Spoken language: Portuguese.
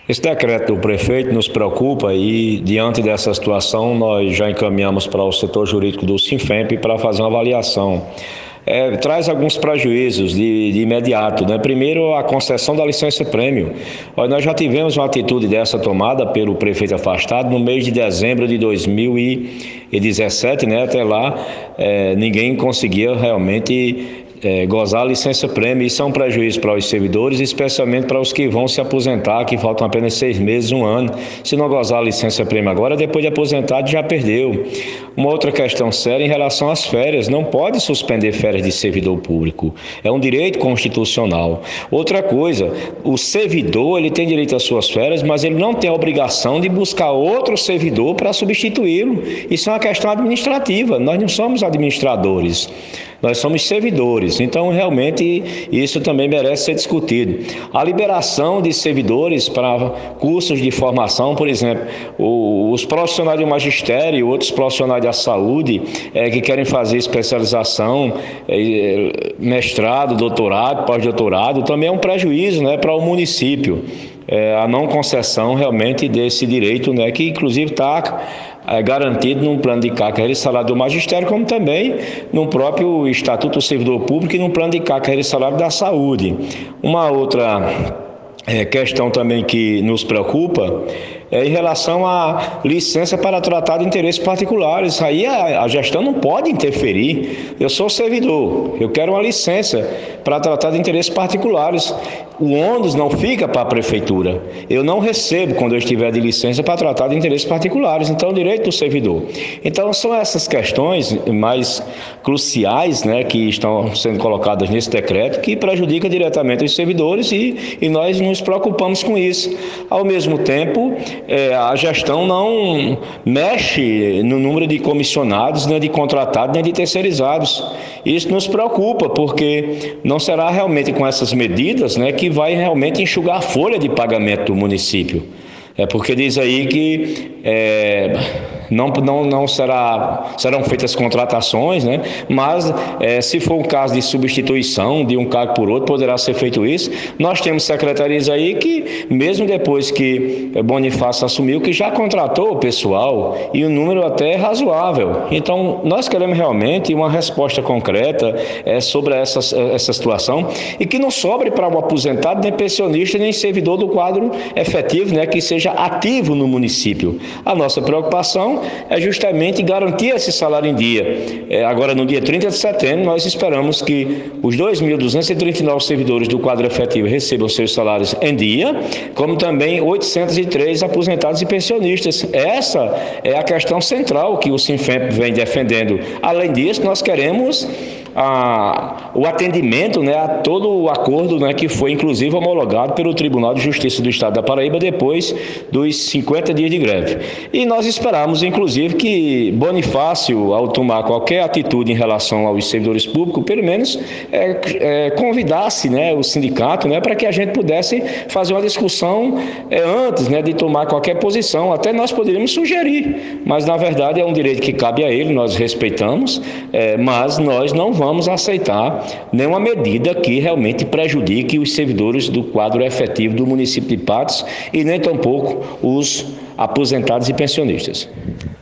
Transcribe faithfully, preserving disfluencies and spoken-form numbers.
Esse decreto do prefeito nos preocupa e, diante dessa situação, nós já encaminhamos para o setor jurídico do Sinfemp para fazer uma avaliação. É, traz alguns prejuízos de, de imediato, né? Primeiro, a concessão da licença-prêmio. Nós já tivemos uma atitude dessa tomada pelo prefeito afastado no mês de dezembro de dois mil e dezessete, né? Até lá, é, ninguém conseguia realmente É, gozar a licença-prêmio. Isso é um prejuízo para os servidores, especialmente para os que vão se aposentar, que faltam apenas seis meses, um ano. Se não gozar a licença-prêmio agora, depois de aposentado já perdeu. Uma outra questão séria em relação às férias: não pode suspender férias de servidor público, é um direito constitucional. Outra coisa, o servidor ele tem direito às suas férias, mas ele não tem a obrigação de buscar outro servidor para substituí-lo. Isso é uma questão administrativa, nós não somos administradores. Nós somos servidores, então realmente isso também merece ser discutido. A liberação de servidores para cursos de formação, por exemplo, os profissionais do magistério, outros profissionais da saúde é, que querem fazer especialização, é, mestrado, doutorado, pós-doutorado, também é um prejuízo, né, para o município. É, a não concessão realmente desse direito, né, que inclusive está é, garantido num plano de carreira e salário do magistério, como também no próprio Estatuto do Servidor Público e no plano de carreira e salário da saúde. Uma outra é, questão também que nos preocupa é em relação à licença para tratar de interesses particulares. Aí a, a gestão não pode interferir. Eu sou servidor, eu quero uma licença para tratar de interesses particulares. O ônus não fica para a prefeitura. Eu não recebo quando eu estiver de licença para tratar de interesses particulares. Então, é o direito do servidor. Então, são essas questões mais cruciais, né, que estão sendo colocadas nesse decreto, que prejudicam diretamente os servidores e, e nós nos preocupamos com isso. Ao mesmo tempo, é, a gestão não mexe no número de comissionados, nem de contratados, nem de terceirizados. Isso nos preocupa, porque não será realmente com essas medidas, né, que vai realmente enxugar a folha de pagamento do município. É porque diz aí que é, não, não, não será, serão feitas contratações, né? Mas é, se for um caso de substituição de um cargo por outro, poderá ser feito isso. Nós temos secretarias aí que, mesmo depois que Bonifácio assumiu, que já contratou o pessoal e o número até é razoável. Então, nós queremos realmente uma resposta concreta é, sobre essa, essa situação e que não sobre para o aposentado, nem pensionista, nem servidor do quadro efetivo, né? Que seja ativo no município. A nossa preocupação é justamente garantir esse salário em dia. É, agora, no dia trinta de setembro, nós esperamos que os dois mil duzentos e trinta e nove servidores do quadro efetivo recebam seus salários em dia, como também oitocentos e três aposentados e pensionistas. Essa é a questão central que o Sinfemp vem defendendo. Além disso, nós queremos A, o atendimento, né, a todo o acordo, né, que foi inclusive homologado pelo Tribunal de Justiça do Estado da Paraíba depois dos cinquenta dias de greve. E nós esperamos, inclusive, que Bonifácio, ao tomar qualquer atitude em relação aos servidores públicos, pelo menos é, é, convidasse, né, o sindicato, né, para que a gente pudesse fazer uma discussão é, antes, né, de tomar qualquer posição. Até nós poderíamos sugerir, mas na verdade é um direito que cabe a ele, nós respeitamos, é, mas nós não vamos vamos aceitar nenhuma medida que realmente prejudique os servidores do quadro efetivo do município de Patos e nem tampouco os aposentados e pensionistas.